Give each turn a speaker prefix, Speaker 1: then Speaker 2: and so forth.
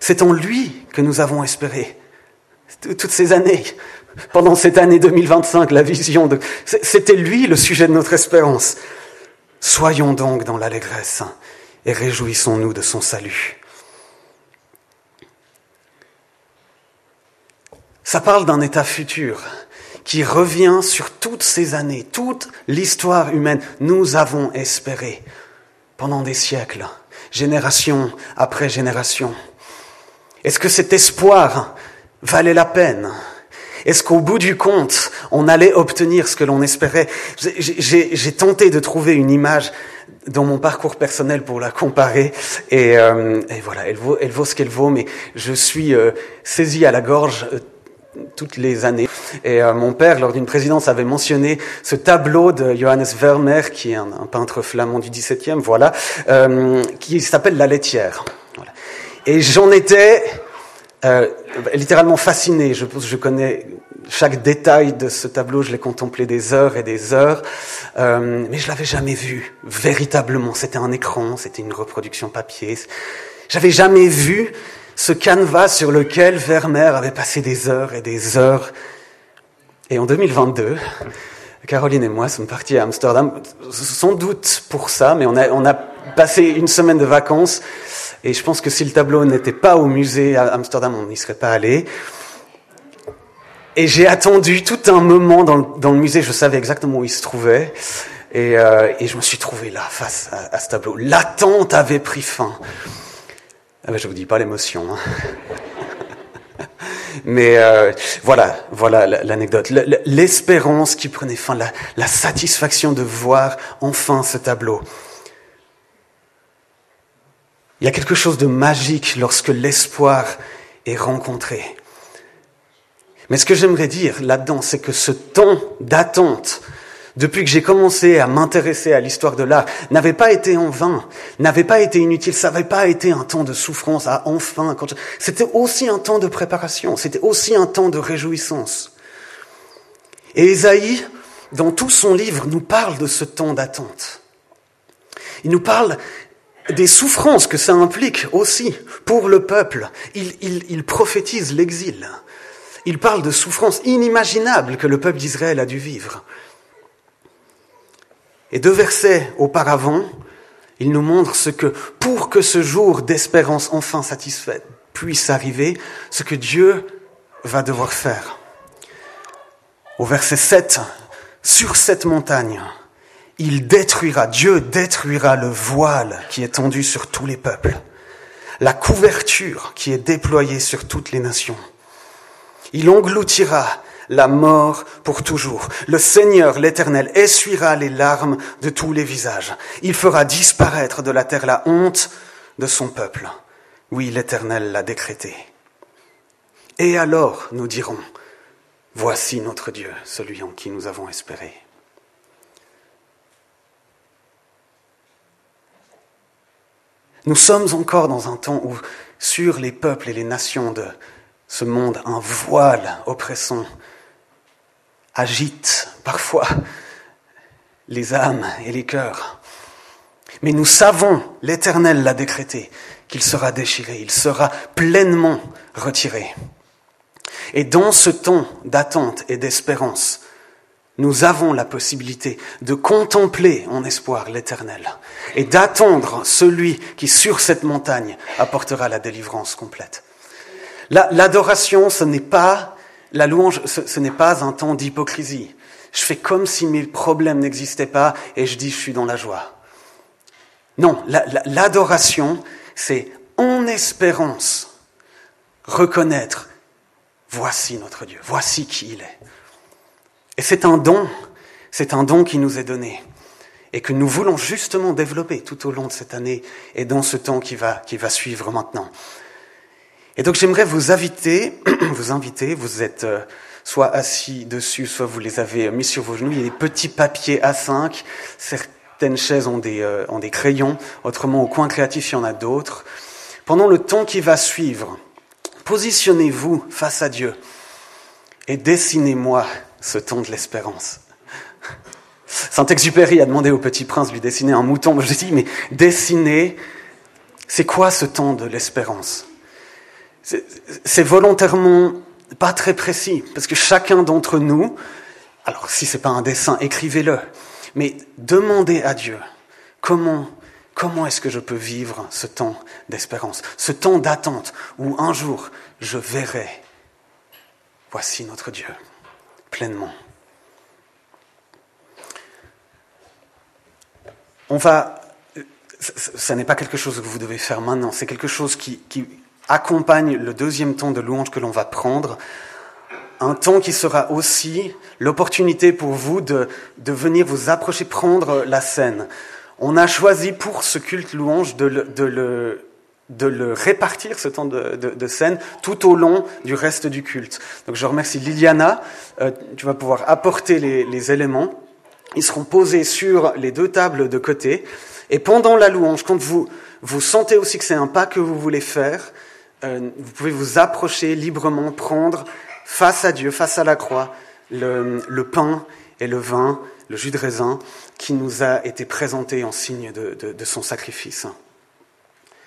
Speaker 1: C'est en lui que nous avons espéré. Toutes ces années, pendant cette année 2025, la vision c'était lui le sujet de notre espérance. Soyons donc dans l'allégresse et réjouissons-nous de son salut. Ça parle d'un état futur qui revient sur toutes ces années, toute l'histoire humaine. Nous avons espéré pendant des siècles, génération après génération. Est-ce que cet espoir valait la peine ? Est-ce qu'au bout du compte, on allait obtenir ce que l'on espérait ? J'ai tenté de trouver une image dans mon parcours personnel pour la comparer, et voilà, elle vaut ce qu'elle vaut, mais je suis saisi à la gorge toutes les années. Et mon père, lors d'une présidence, avait mentionné ce tableau de Johannes Vermeer, qui est un peintre flamand du XVIIe, voilà, qui s'appelle La laitière. Voilà. Et j'en étais littéralement fasciné. Je connais chaque détail de ce tableau, je l'ai contemplé des heures et des heures, mais je l'avais jamais vu véritablement. C'était un écran, c'était une reproduction papier. J'avais jamais vu ce canevas sur lequel Vermeer avait passé des heures et des heures. Et en 2022, Caroline et moi sommes partis à Amsterdam, sans doute pour ça, mais on a passé une semaine de vacances. Et je pense que si le tableau n'était pas au musée à Amsterdam, on n'y serait pas allé. Et j'ai attendu tout un moment dans le musée, je savais exactement où il se trouvait. Et je me suis trouvé là, face à ce tableau. L'attente avait pris fin. Ah ben, je vous dis pas l'émotion. Hein. Mais voilà l'anecdote. L'espérance qui prenait fin, la satisfaction de voir enfin ce tableau. Il y a quelque chose de magique lorsque l'espoir est rencontré. Mais ce que j'aimerais dire là-dedans, c'est que ce temps d'attente, depuis que j'ai commencé à m'intéresser à l'histoire de l'art, n'avait pas été en vain, n'avait pas été inutile, ça n'avait pas été un temps de souffrance à enfin. C'était aussi un temps de préparation, c'était aussi un temps de réjouissance. Et Ésaïe, dans tout son livre, nous parle de ce temps d'attente. Il nous parle des souffrances que ça implique aussi pour le peuple. Il prophétise l'exil. Il parle de souffrances inimaginables que le peuple d'Israël a dû vivre. Et 2 versets auparavant, il nous montre ce que, pour que ce jour d'espérance enfin satisfaite puisse arriver, ce que Dieu va devoir faire. Au verset 7, sur cette montagne, Dieu détruira le voile qui est tendu sur tous les peuples, la couverture qui est déployée sur toutes les nations. Il engloutira la mort pour toujours. Le Seigneur, l'Éternel, essuiera les larmes de tous les visages. Il fera disparaître de la terre la honte de son peuple. Oui, l'Éternel l'a décrété. Et alors, nous dirons, voici notre Dieu, celui en qui nous avons espéré. Nous sommes encore dans un temps où, sur les peuples et les nations de ce monde, un voile oppressant agite parfois les âmes et les cœurs. Mais nous savons, l'Éternel l'a décrété, qu'il sera déchiré, il sera pleinement retiré. Et dans ce temps d'attente et d'espérance, nous avons la possibilité de contempler en espoir l'Éternel et d'attendre celui qui, sur cette montagne, apportera la délivrance complète. L'adoration, ce n'est pas la louange, ce n'est pas un temps d'hypocrisie. Je fais comme si mes problèmes n'existaient pas et je dis je suis dans la joie. Non, l'adoration, c'est en espérance reconnaître voici notre Dieu, voici qui il est. Et c'est un don qui nous est donné et que nous voulons justement développer tout au long de cette année et dans ce temps qui va suivre maintenant. Et donc j'aimerais vous inviter, vous êtes soit assis dessus, soit vous les avez mis sur vos genoux. Il y a des petits papiers A5, certaines chaises ont des crayons, autrement au coin créatif il y en a d'autres. Pendant le temps qui va suivre, positionnez-vous face à Dieu et dessinez-moi ce temps de l'espérance. Saint-Exupéry a demandé au Petit Prince de lui dessiner un mouton. Je lui ai dit, mais dessiner, c'est quoi ce temps de l'espérance ? C'est volontairement pas très précis, parce que chacun d'entre nous, alors si c'est pas un dessin, écrivez-le, mais demandez à Dieu, comment est-ce que je peux vivre ce temps d'espérance, ce temps d'attente, où un jour je verrai, voici notre Dieu, pleinement. Ça n'est pas quelque chose que vous devez faire maintenant, c'est quelque chose qui accompagne le deuxième temps de louange que l'on va prendre, un temps qui sera aussi l'opportunité pour vous de venir vous approcher, prendre la scène. On a choisi pour ce culte louange de le répartir, ce temps de scène, tout au long du reste du culte. Donc je remercie Liliana, tu vas pouvoir apporter les éléments. Ils seront posés sur les deux tables de côté. Et pendant la louange, quand vous sentez aussi que c'est un pas que vous voulez faire, vous pouvez vous approcher librement, prendre face à Dieu, face à la croix, le pain et le vin, le jus de raisin qui nous a été présenté en signe de son sacrifice.